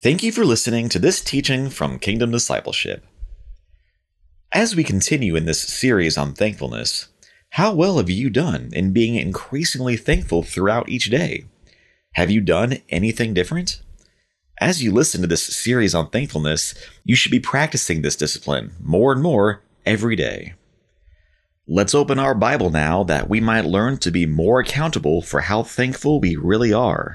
Thank you for listening to this teaching from Kingdom Discipleship. As we continue in this series on thankfulness, how well have you done in being increasingly thankful throughout each day? Have you done anything different? As you listen to this series on thankfulness, you should be practicing this discipline more and more every day. Let's open our Bible now that we might learn to be more accountable for how thankful we really are.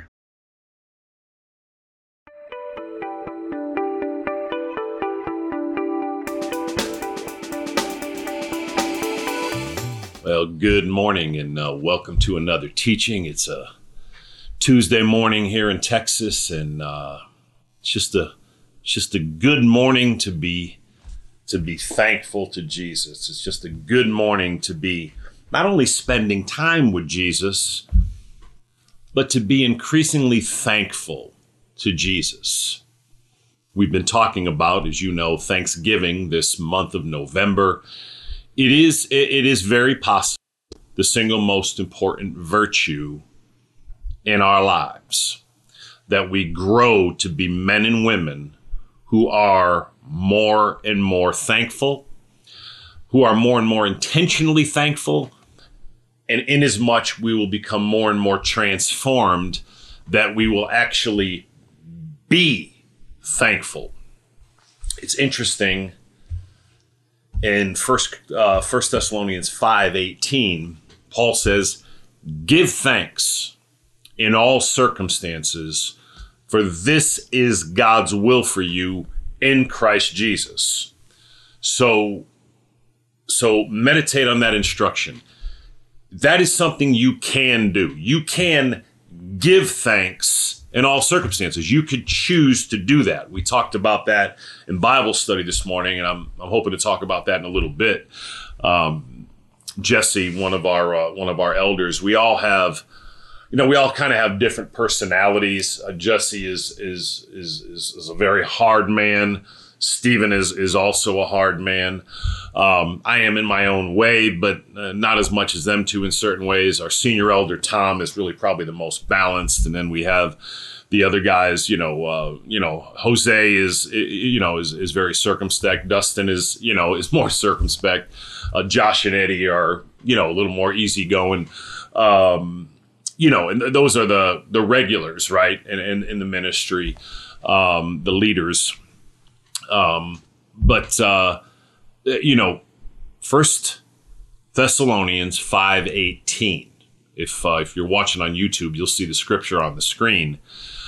Well, good morning and welcome to another teaching. It's a Tuesday morning here in Texas, and it's just a good morning to be thankful to Jesus. It's just a good morning to be not only spending time with Jesus, but to be increasingly thankful to Jesus. We've been talking about, as you know, Thanksgiving this month of November. It is very possible the single most important virtue in our lives, that we grow to be men and women who are more and more thankful, who are more and more intentionally thankful, and inasmuch we will become more and more transformed, that we will actually be thankful. It's interesting. In 1 Thessalonians 5:18, Paul says, "Give thanks in all circumstances, for this is God's will for you in Christ Jesus." So meditate on that instruction. That is something you can do. You can give thanks in all circumstances. You could choose to do that. We talked about that in Bible study this morning, and I'm hoping to talk about that in a little bit. Jesse, one of our elders, we all kind of have different personalities. Jesse is a very hard man. Stephen is also a hard man. I am in my own way, but not as much as them two in certain ways. Our senior elder, Tom, is really probably the most balanced. And then we have the other guys, Jose is very circumspect. Dustin is more circumspect. Josh and Eddie are, a little more easygoing. And those are the regulars, right? And in the ministry, the leaders. First Thessalonians 5:18. If you're watching on YouTube, you'll see the scripture on the screen.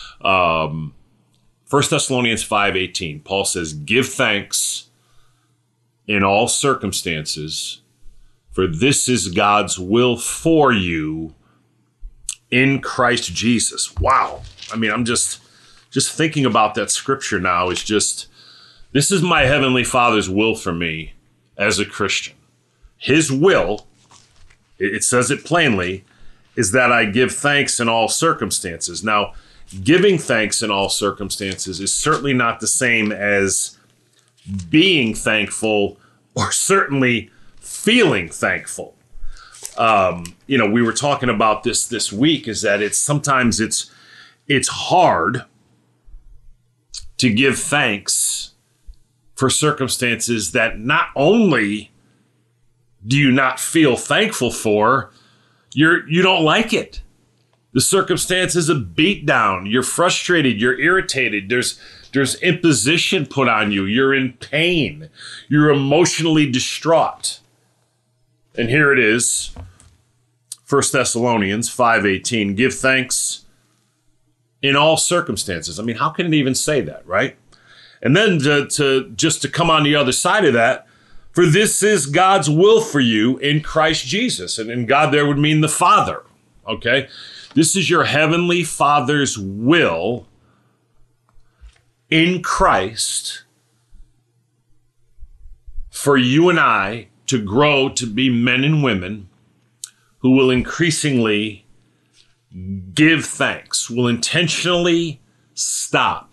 1 Thessalonians 5:18, Paul says, "Give thanks in all circumstances, for this is God's will for you in Christ Jesus." Wow. I mean, I'm just thinking about that scripture now. It's just, this is my Heavenly Father's will for me as a Christian. His will, it says it plainly, is that I give thanks in all circumstances. Now, giving thanks in all circumstances is certainly not the same as being thankful, or certainly feeling thankful. We were talking about this week, is that sometimes it's hard to give thanks for circumstances that not only do you not feel thankful for, you don't like it. The circumstance is a beatdown. You're frustrated. You're irritated. There's imposition put on you. You're in pain. You're emotionally distraught. And here it is, 1 Thessalonians 5:18. Give thanks in all circumstances. I mean, how can it even say that, right? And then to come on the other side of that, for this is God's will for you in Christ Jesus. And in God there would mean the Father, okay? This is your Heavenly Father's will in Christ for you and I to grow to be men and women who will increasingly give thanks, will intentionally stop,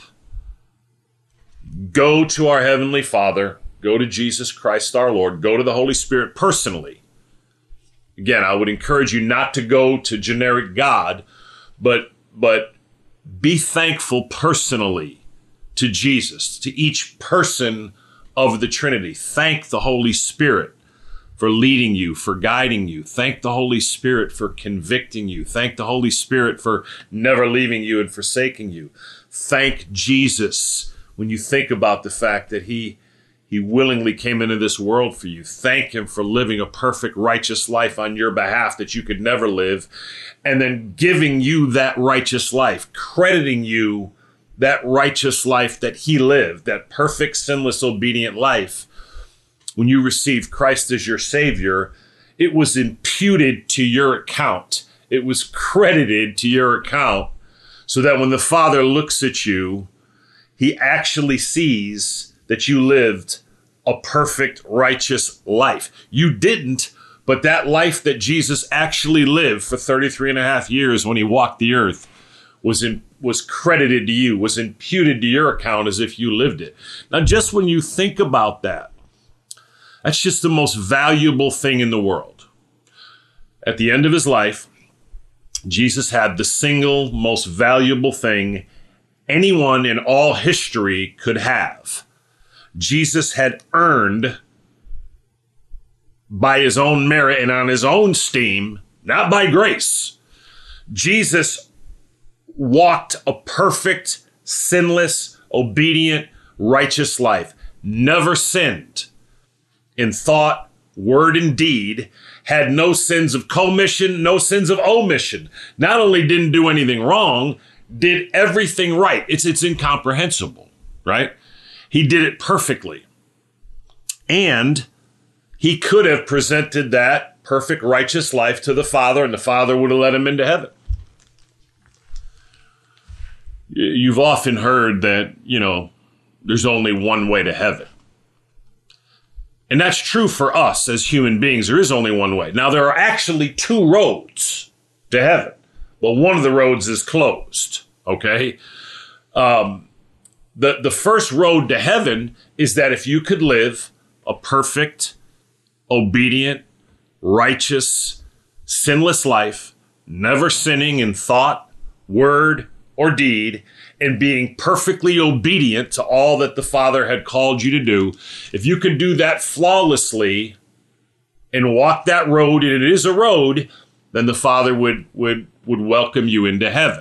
go to our Heavenly Father, go to Jesus Christ our Lord, go to the Holy Spirit personally. Again, I would encourage you not to go to generic God, but be thankful personally to Jesus, to each person of the Trinity. Thank the Holy Spirit for leading you, for guiding you. Thank the Holy Spirit for convicting you. Thank the Holy Spirit for never leaving you and forsaking you. Thank Jesus when you think about the fact that he willingly came into this world for you. Thank him for living a perfect, righteous life on your behalf that you could never live, and then giving you that righteous life, crediting you that righteous life that he lived, that perfect, sinless, obedient life. When you received Christ as your Savior, it was imputed to your account. It was credited to your account so that when the Father looks at you, he actually sees that you lived a perfect, righteous life. You didn't, but that life that Jesus actually lived for 33 and a half years when he walked the earth was credited to you, was imputed to your account as if you lived it. Now, just when you think about that, that's just the most valuable thing in the world. At the end of his life, Jesus had the single most valuable thing anyone in all history could have. Jesus had earned by his own merit and on his own steam, not by grace. Jesus walked a perfect, sinless, obedient, righteous life, never sinned in thought, word, and deed, had no sins of commission, no sins of omission. Not only didn't do anything wrong, did everything right. It's incomprehensible, right? He did it perfectly. And he could have presented that perfect, righteous life to the Father, and the Father would have let him into heaven. You've often heard that, there's only one way to heaven. And that's true for us as human beings. There is only one way. Now, there are actually two roads to heaven. Well, one of the roads is closed, okay? The first road to heaven is that if you could live a perfect, obedient, righteous, sinless life, never sinning in thought, word, or deed, and being perfectly obedient to all that the Father had called you to do, if you could do that flawlessly and walk that road, and it is a road, then the Father would welcome you into heaven.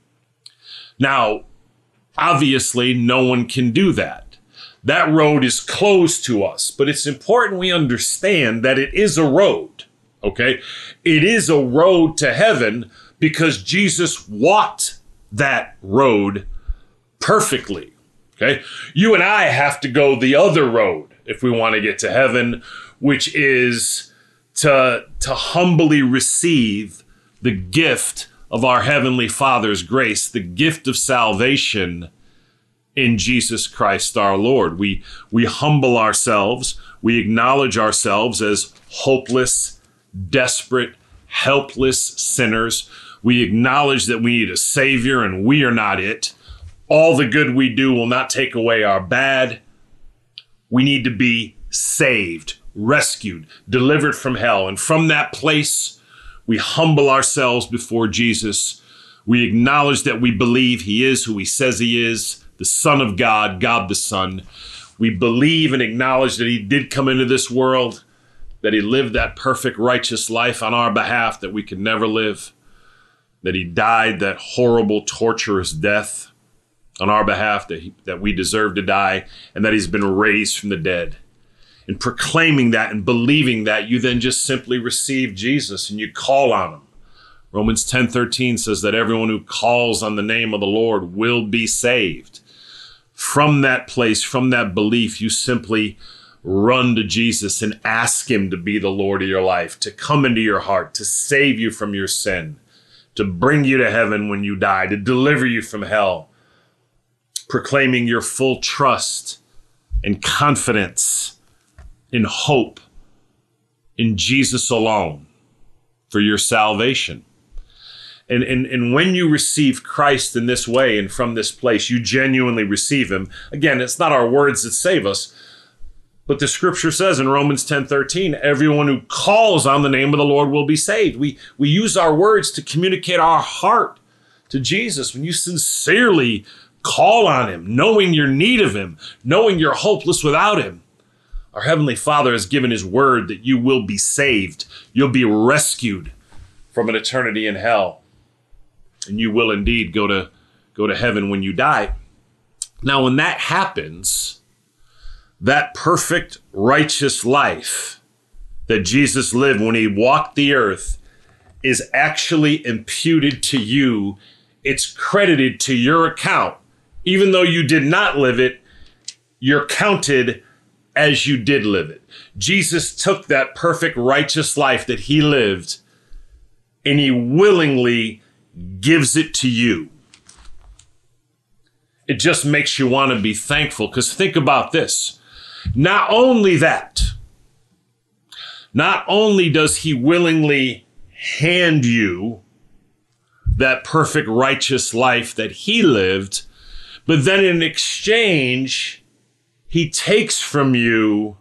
Now, obviously, no one can do that. That road is closed to us, but it's important we understand that it is a road, okay? It is a road to heaven because Jesus walked that road perfectly, okay? You and I have to go the other road if we want to get to heaven, which is to humbly receive the gift of our Heavenly Father's grace, the gift of salvation in Jesus Christ our Lord. We humble ourselves. We acknowledge ourselves as hopeless, desperate, helpless sinners. We acknowledge that we need a Savior and we are not it. All the good we do will not take away our bad. We need to be saved, rescued, delivered from hell. And from that place, we humble ourselves before Jesus. We acknowledge that we believe he is who he says he is, the Son of God, God the Son. We believe and acknowledge that he did come into this world, that he lived that perfect, righteous life on our behalf that we could never live, that he died that horrible, torturous death on our behalf that we deserve to die, and that he's been raised from the dead. And proclaiming that and believing that, you then just simply receive Jesus and you call on him. Romans 10:13 says that everyone who calls on the name of the Lord will be saved. From that place, from that belief, you simply run to Jesus and ask him to be the Lord of your life, to come into your heart, to save you from your sin, to bring you to heaven when you die, to deliver you from hell, proclaiming your full trust and confidence in hope in Jesus alone for your salvation. And when you receive Christ in this way and from this place, you genuinely receive him. Again, it's not our words that save us, but the scripture says in Romans 10:13, everyone who calls on the name of the Lord will be saved. We use our words to communicate our heart to Jesus. When you sincerely call on him, knowing your need of him, knowing you're hopeless without him. Our Heavenly Father has given his word that you will be saved. You'll be rescued from an eternity in hell. And you will indeed go to heaven when you die. Now, when that happens, that perfect righteous life that Jesus lived when he walked the earth is actually imputed to you. It's credited to your account. Even though you did not live it, you're counted as you did live it. Jesus took that perfect righteous life that he lived and he willingly gives it to you. It just makes you want to be thankful, because think about this. Not only that, not only does he willingly hand you that perfect righteous life that he lived, but then in exchange, he takes from you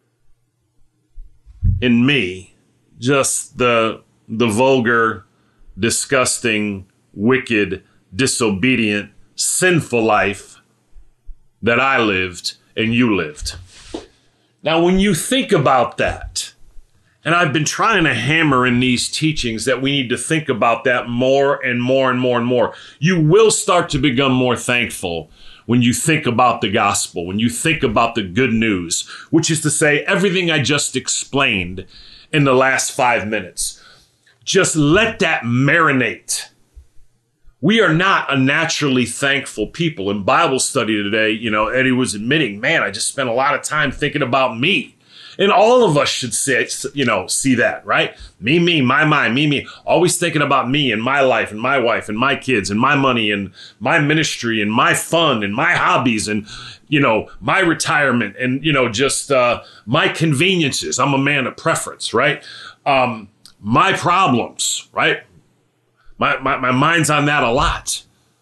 and me just the vulgar, disgusting, wicked, disobedient, sinful life that I lived and you lived. Now, when you think about that, and I've been trying to hammer in these teachings that we need to think about that more and more and more and more, you will start to become more thankful when you think about the gospel, when you think about the good news, which is to say everything I just explained in the last 5 minutes. Just let that marinate. We are not a naturally thankful people. In Bible study today, Eddie was admitting, man, I just spent a lot of time thinking about me. And all of us should see that, right? Me, my mind, me. Always thinking about me and my life and my wife and my kids and my money and my ministry and my fun and my hobbies and, my retirement and, just my conveniences. I'm a man of preference, right? My problems, right? My mind's on that a lot.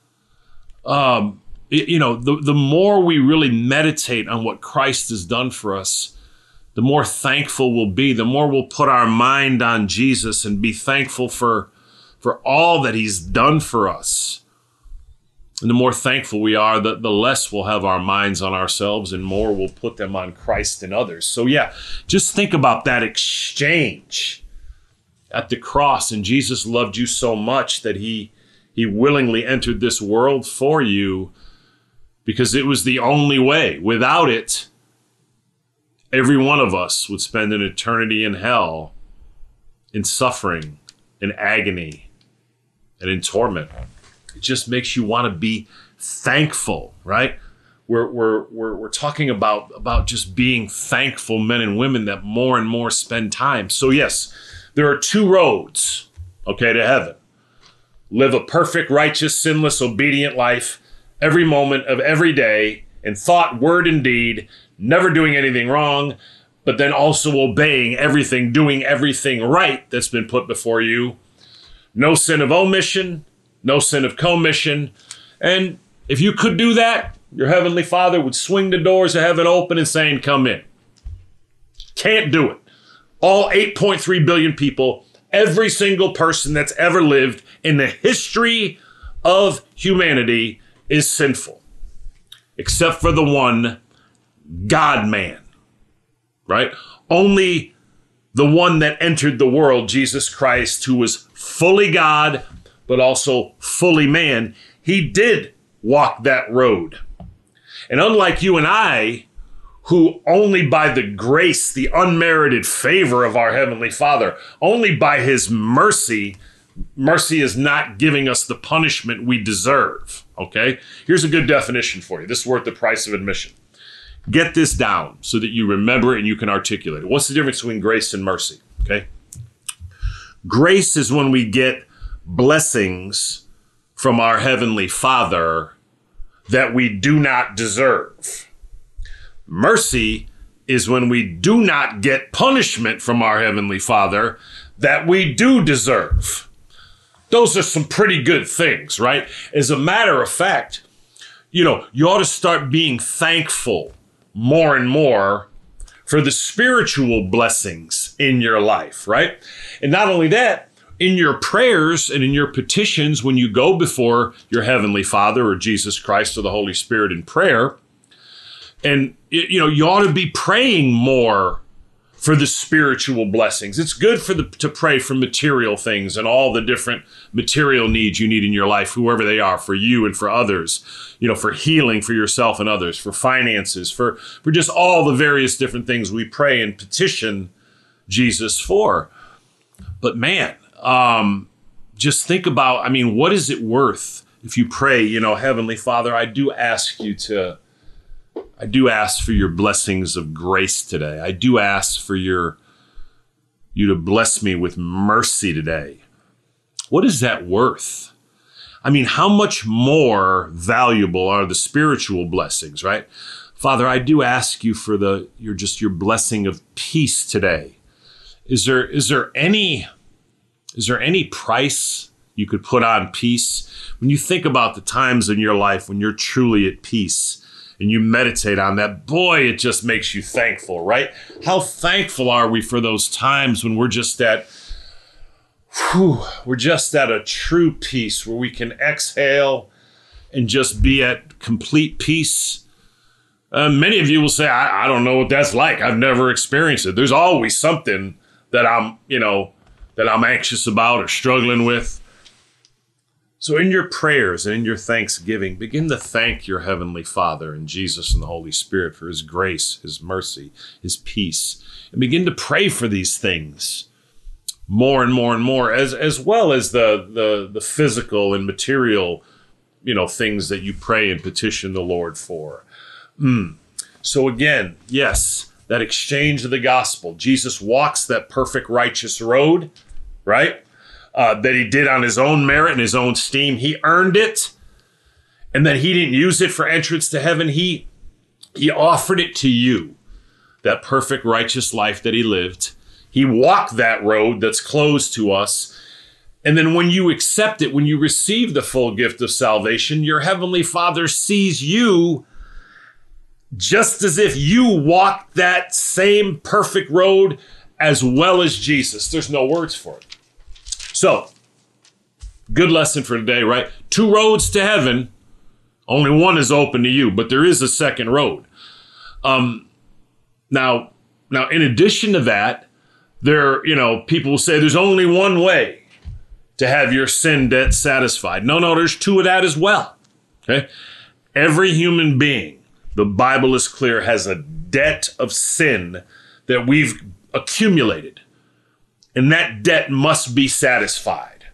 The more we really meditate on what Christ has done for us, the more thankful we'll be, the more we'll put our mind on Jesus and be thankful for all that he's done for us. And the more thankful we are, the less we'll have our minds on ourselves and more we'll put them on Christ and others. So yeah, just think about that exchange at the cross. And Jesus loved you so much that he willingly entered this world for you because it was the only way. Without it, every one of us would spend an eternity in hell, in suffering, in agony, and in torment. It just makes you want to be thankful, right? We're talking about just being thankful men and women that more and more spend time. So yes, there are 2 roads, to heaven. Live a perfect, righteous, sinless, obedient life every moment of every day in thought, word, and deed, never doing anything wrong, but then also obeying everything, doing everything right that's been put before you. No sin of omission, no sin of commission. And if you could do that, your Heavenly Father would swing the doors of heaven open and saying, come in. Can't do it. All 8.3 billion people, every single person that's ever lived in the history of humanity is sinful, except for the one God-man, right? Only the one that entered the world, Jesus Christ, who was fully God, but also fully man, he did walk that road. And unlike you and I, who only by the grace, the unmerited favor of our Heavenly Father, only by his mercy is not giving us the punishment we deserve, okay? Here's a good definition for you. This is worth the price of admission. Get this down so that you remember it and you can articulate it. What's the difference between grace and mercy? Okay. Grace is when we get blessings from our Heavenly Father that we do not deserve. Mercy is when we do not get punishment from our Heavenly Father that we do deserve. Those are some pretty good things, right? As a matter of fact, you ought to start being thankful more and more for the spiritual blessings in your life, right? And not only that, in your prayers and in your petitions, when you go before your Heavenly Father or Jesus Christ or the Holy Spirit in prayer, and you ought to be praying more for the spiritual blessings. It's good to pray for material things and all the different material needs you need in your life, whoever they are, for you and for others, for healing for yourself and others, for finances, for just all the various different things we pray and petition Jesus for. But man, just think about, what is it worth if you pray, Heavenly Father, I do ask for your blessings of grace today. I do ask for you to bless me with mercy today. What is that worth? How much more valuable are the spiritual blessings, right? Father, I do ask you for your blessing of peace today. Is there any price you could put on peace? When you think about the times in your life when you're truly at peace and you meditate on that, boy, it just makes you thankful, right? How thankful are we for those times when we're just at a true peace where we can exhale and just be at complete peace. Many of you will say, I don't know what that's like. I've never experienced it. There's always something that I'm anxious about or struggling with. So in your prayers and in your thanksgiving, begin to thank your Heavenly Father and Jesus and the Holy Spirit for his grace, his mercy, his peace. And begin to pray for these things more and more and more, as well as the physical and material, things that you pray and petition the Lord for. So again, yes, that exchange of the gospel. Jesus walks that perfect righteous road, right? That he did on his own merit and his own steam. He earned it. And that he didn't use it for entrance to heaven. He offered it to you. That perfect righteous life that he lived. He walked that road that's closed to us. And then when you accept it, when you receive the full gift of salvation, your Heavenly Father sees you just as if you walked that same perfect road as well as Jesus. There's no words for it. So, good lesson for today, right? 2 roads to heaven. Only one is open to you, but there is a second road. Now, in addition to that, people will say there's only one way to have your sin debt satisfied. No, there's 2 of that as well. Okay? Every human being, the Bible is clear, has a debt of sin that we've accumulated. And that debt must be satisfied.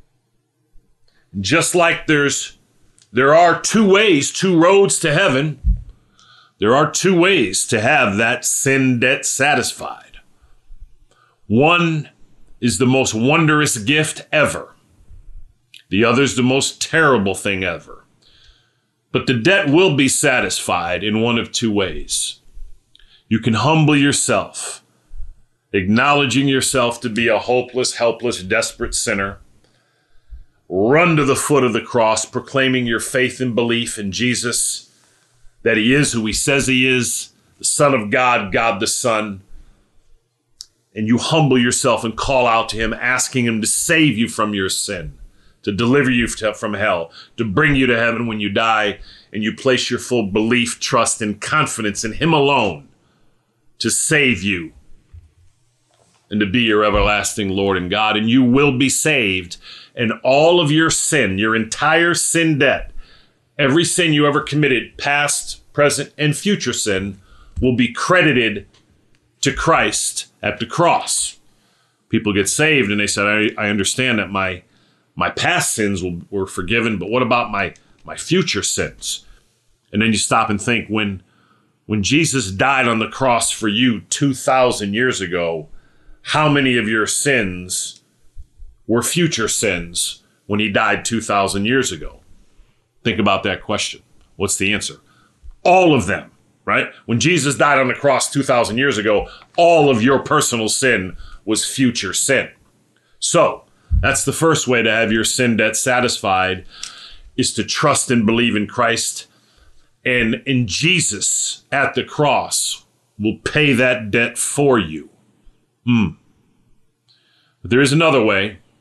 Just like there are 2 ways, 2 roads to heaven, there are 2 ways to have that sin debt satisfied. One is the most wondrous gift ever. The other is the most terrible thing ever. But the debt will be satisfied in one of 2 ways. You can humble yourself, acknowledging yourself to be a hopeless, helpless, desperate sinner. Run to the foot of the cross, proclaiming your faith and belief in Jesus, that he is who he says he is, the Son of God, God the Son. And you humble yourself and call out to him, asking him to save you from your sin, to deliver you from hell, to bring you to heaven when you die, and you place your full belief, trust, and confidence in him alone to save you and to be your everlasting Lord and God, and you will be saved. And all of your sin, your entire sin debt, every sin you ever committed, past, present, and future sin, will be credited to Christ at the cross. People get saved and they said, I understand that my past sins were forgiven, but what about my future sins? And then you stop and think, when Jesus died on the cross for you 2,000 years ago, how many of your sins were future sins when he died 2,000 years ago? Think about that question. What's the answer? All of them, right? When Jesus died on the cross 2,000 years ago, all of your personal sin was future sin. So that's the first way to have your sin debt satisfied, is to trust and believe in Christ. And in Jesus at the cross will pay that debt for you. But there is another way,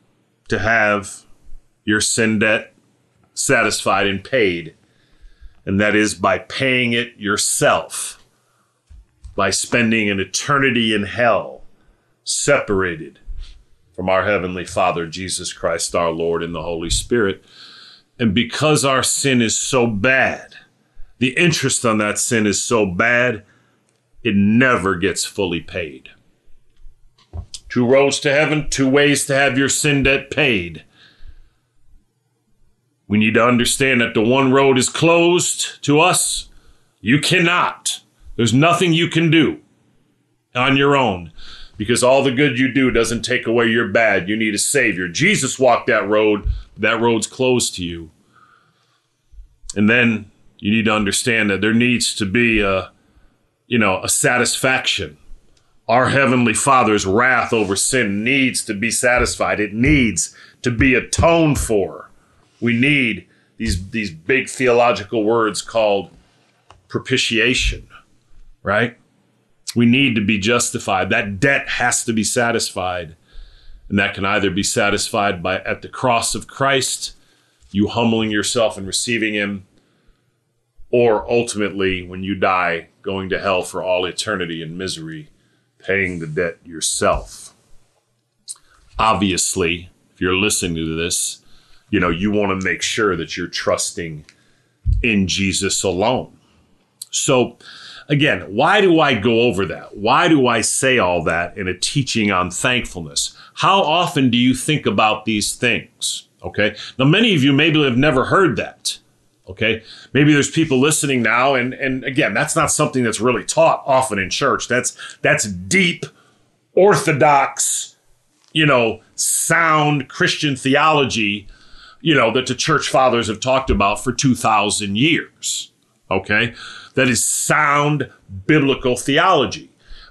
to have your sin debt satisfied and paid, and that is by paying it yourself, by spending an eternity in hell, separated from our Heavenly Father, Jesus Christ, our Lord, and the Holy Spirit. And because our sin is so bad, the interest on that sin is so bad, it never gets fully paid. Two roads to heaven, two ways to have your sin debt paid. We need to understand that the one road is closed to us. You cannot. There's nothing you can do on your own, because all the good you do doesn't take away your bad. You need a Savior. Jesus walked that road. That road's closed to you. And then you need to understand that there needs to be a satisfaction. Our Heavenly Father's wrath over sin needs to be satisfied. It needs to be atoned for. We need these big theological words called propitiation, right? We need to be justified. That debt has to be satisfied. And that can either be satisfied by at the cross of Christ, you humbling yourself and receiving him, or ultimately when you die, going to hell for all eternity in misery, paying the debt yourself. Obviously, if you're listening to this, you want to make sure that you're trusting in Jesus alone. So, again, why do I go over that? Why do I say all that in a teaching on thankfulness? How often do you think about these things? Okay. Now, many of you maybe have never heard that. Okay. Maybe there's people listening now. And again, that's not something that's really taught often in church. That's deep, orthodox, sound Christian theology, that the church fathers have talked about for 2,000 years. Okay. That is sound biblical theology.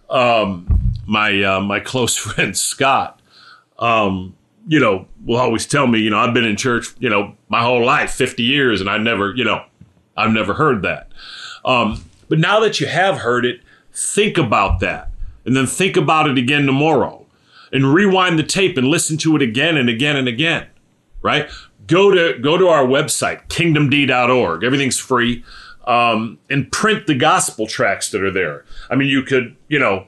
My close friend Scott, will always tell me, I've been in church, my whole life, 50 years, and I've never heard that. But now that you have heard it, think about that, and then think about it again tomorrow, and rewind the tape and listen to it again and again and again. Right? Go to our website, kingdomd.org. Everything's free. And print the gospel tracts that are there. I mean, you could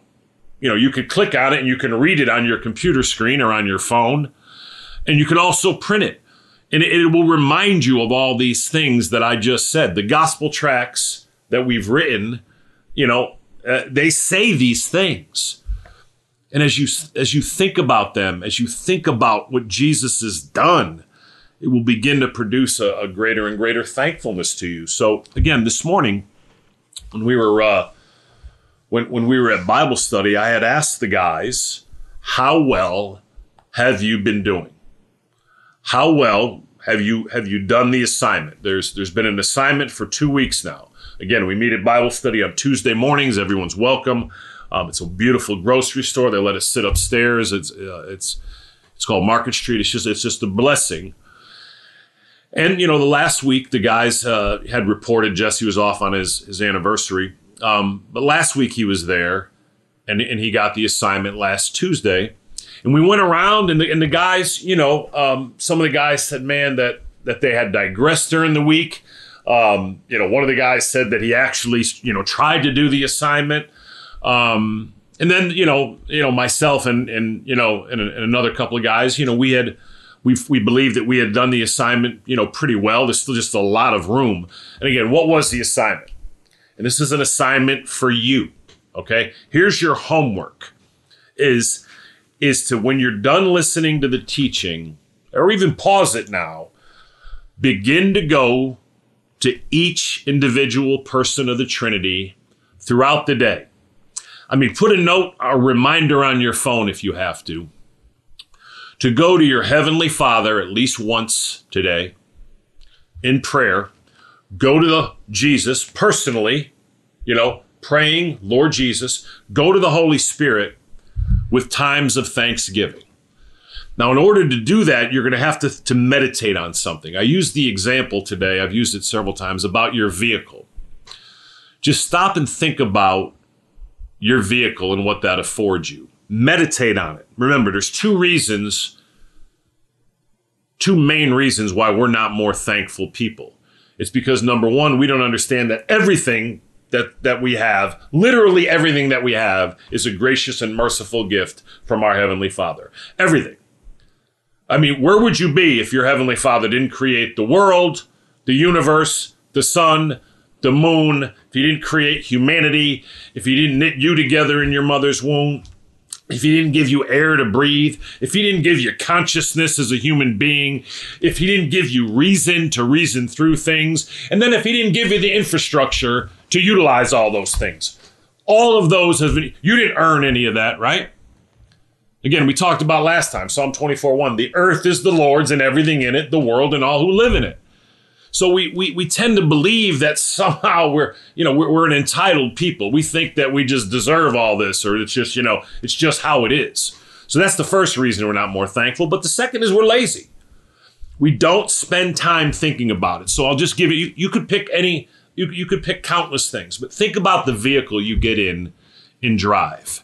click on it and you can read it on your computer screen or on your phone, and you can also print it. And it will remind you of all these things that I just said. The gospel tracts that we've written, they say these things. And as you think about them, as you think about what Jesus has done, it will begin to produce a greater and greater thankfulness to you. So again, this morning, when we were when we were at Bible study, I had asked the guys, "How well have you been doing? How well have you done the assignment?" There's been an assignment for 2 weeks now. Again, we meet at Bible study on Tuesday mornings. Everyone's welcome. It's a beautiful grocery store. They let us sit upstairs. It's called Market Street. It's just a blessing. And, the last week, the guys had reported Jesse was off on his anniversary. But last week he was there, and he got the assignment last Tuesday. And we went around, and the guys, some of the guys said, man, that they had digressed during the week. One of the guys said that he actually, tried to do the assignment. And then, myself and another couple of guys, we believed that we had done the assignment, pretty well. There's still just a lot of room. And again, what was the assignment? And this is an assignment for you, okay? Here's your homework, is to, when you're done listening to the teaching, or even pause it now, begin to go to each individual person of the Trinity throughout the day. I mean, put a reminder on your phone if you have to go to your Heavenly Father at least once today in prayer. Go to Jesus personally, praying, Lord Jesus. Go to the Holy Spirit with times of thanksgiving. Now, in order to do that, you're going to have to meditate on something. I used the example today, I've used it several times, about your vehicle. Just stop and think about your vehicle and what that affords you. Meditate on it. Remember, there's two reasons two main reasons why we're not more thankful people. It's because, number one, we don't understand that everything that we have, literally everything that we have, is a gracious and merciful gift from our Heavenly Father. Everything. I mean, where would you be if your Heavenly Father didn't create the world, the universe, the sun, the moon, if He didn't create humanity, if He didn't knit you together in your mother's womb, if He didn't give you air to breathe, if He didn't give you consciousness as a human being, if He didn't give you reason to reason through things, and then if He didn't give you the infrastructure to utilize all those things. All of those have been, you didn't earn any of that, right? Again, we talked about last time, Psalm 24:1, the earth is the Lord's and everything in it, the world and all who live in it. So we tend to believe that somehow we're an entitled people. We think that we just deserve all this, or it's just how it is. So that's the first reason we're not more thankful. But the second is we're lazy. We don't spend time thinking about it. So I'll just give it, you could pick any, you could pick countless things, but think about the vehicle you get in drive.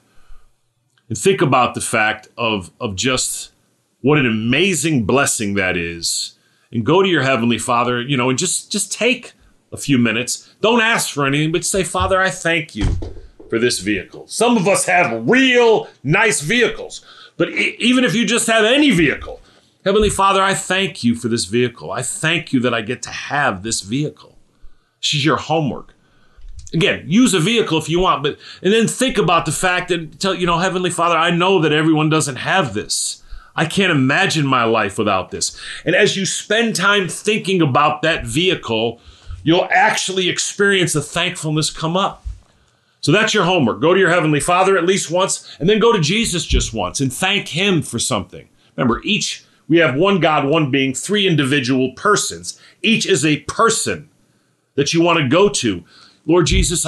And think about the fact of just what an amazing blessing that is. And go to your Heavenly Father, and just take a few minutes. Don't ask for anything, but say, Father, I thank you for this vehicle. Some of us have real nice vehicles, but even if you just have any vehicle, Heavenly Father, I thank you for this vehicle. I thank you that I get to have this vehicle. This is your homework. Again, use a vehicle if you want, and then think about the fact that, Heavenly Father, I know that everyone doesn't have this. I can't imagine my life without this. And as you spend time thinking about that vehicle, you'll actually experience the thankfulness come up. So that's your homework. Go to your Heavenly Father at least once, and then go to Jesus just once and thank Him for something. Remember, we have one God, one being, three individual persons. Each is a person that you want to go to. Lord Jesus,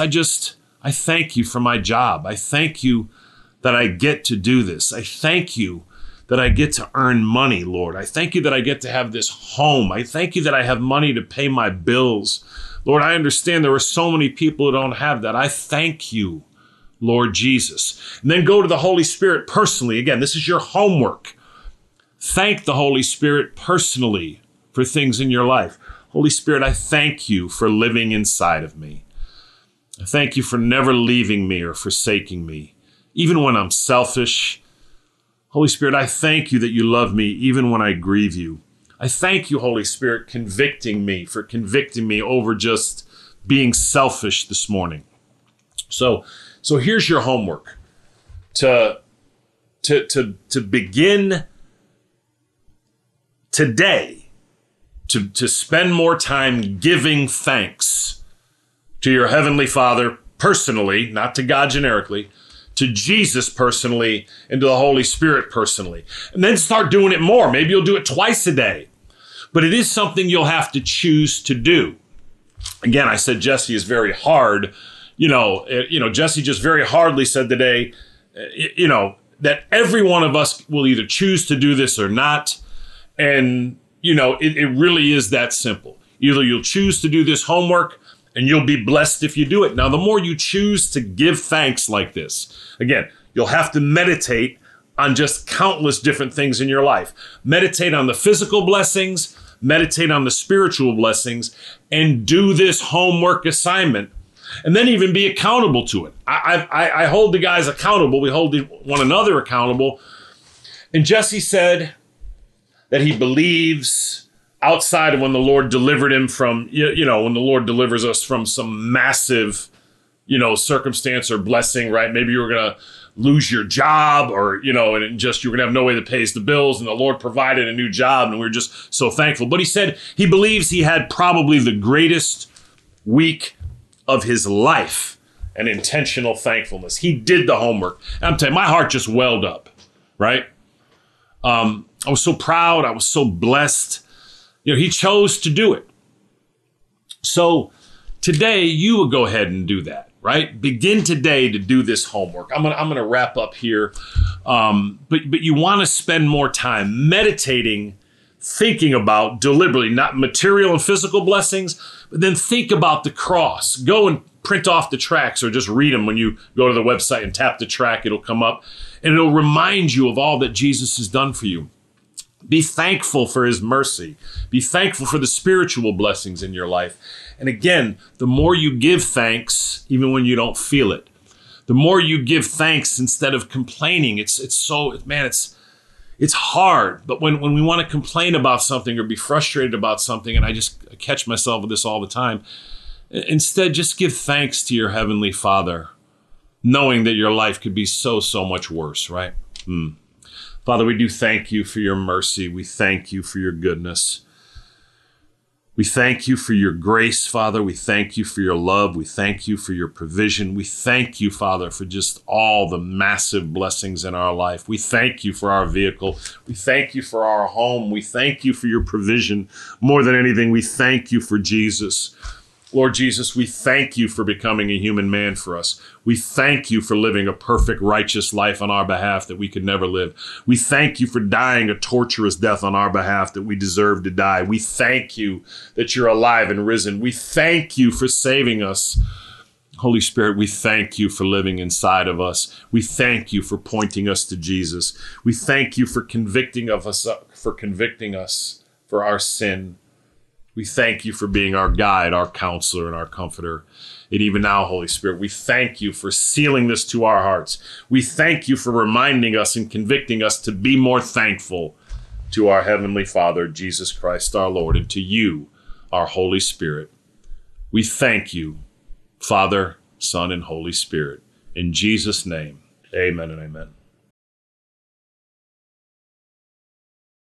I thank you for my job. I thank you that I get to do this. I thank you that I get to earn money, Lord. I thank you that I get to have this home. I thank you that I have money to pay my bills. Lord, I understand there are so many people who don't have that. I thank you, Lord Jesus. And then go to the Holy Spirit personally. Again, this is your homework. Thank the Holy Spirit personally for things in your life. Holy Spirit, I thank you for living inside of me. I thank you for never leaving me or forsaking me, even when I'm selfish. Holy Spirit, I thank you that you love me even when I grieve you. I thank you, Holy Spirit, convicting me over just being selfish this morning. So here's your homework. To begin today, to spend more time giving thanks to your Heavenly Father personally, not to God generically, to Jesus personally, and to the Holy Spirit personally. And then start doing it more. Maybe you'll do it twice a day. But it is something you'll have to choose to do. Again, I said Jesse is very hard. Jesse just very hardly said today, that every one of us will either choose to do this or not. And, it really is that simple. Either you'll choose to do this homework, and you'll be blessed if you do it. Now, the more you choose to give thanks like this, again, you'll have to meditate on just countless different things in your life. Meditate on the physical blessings, meditate on the spiritual blessings, and do this homework assignment, and then even be accountable to it. I hold the guys accountable. We hold one another accountable. And Jesse said that he believes, outside of when the Lord delivered him from, when the Lord delivers us from some massive, circumstance or blessing, right? Maybe you were going to lose your job or, and you're going to have no way that pays the bills, and the Lord provided a new job, and we're just so thankful. But he said he believes he had probably the greatest week of his life, and intentional thankfulness. He did the homework. And I'm telling you, my heart just welled up, right? I was so proud. I was so blessed. He chose to do it. So today you will go ahead and do that, right? Begin today to do this homework. I'm gonna wrap up here, but you want to spend more time meditating, thinking about deliberately, not material and physical blessings, but then think about the cross. Go and print off the tracts or just read them when you go to the website and tap the track. It'll come up and it'll remind you of all that Jesus has done for you. Be thankful for his mercy. Be thankful for the spiritual blessings in your life. And again, the more you give thanks, even when you don't feel it, the more you give thanks instead of complaining. It's hard. But when we want to complain about something or be frustrated about something, and I catch myself with this all the time, instead just give thanks to your Heavenly Father, knowing that your life could be so much worse, right? Father, we do thank you for your mercy. We thank you for your goodness. We thank you for your grace, Father. We thank you for your love. We thank you for your provision. We thank you, Father, for just all the massive blessings in our life. We thank you for our vehicle. We thank you for our home. We thank you for your provision. More than anything, we thank you for Jesus. Lord Jesus, we thank you for becoming a human man for us. We thank you for living a perfect, righteous life on our behalf that we could never live. We thank you for dying a torturous death on our behalf that we deserve to die. We thank you that you're alive and risen. We thank you for saving us. Holy Spirit, we thank you for living inside of us. We thank you for pointing us to Jesus. We thank you for convicting us for our sin. We thank you for being our guide, our counselor, and our comforter. And even now, Holy Spirit, we thank you for sealing this to our hearts. We thank you for reminding us and convicting us to be more thankful to our Heavenly Father, Jesus Christ, our Lord, and to you, our Holy Spirit. We thank you, Father, Son, and Holy Spirit. In Jesus' name, amen and amen.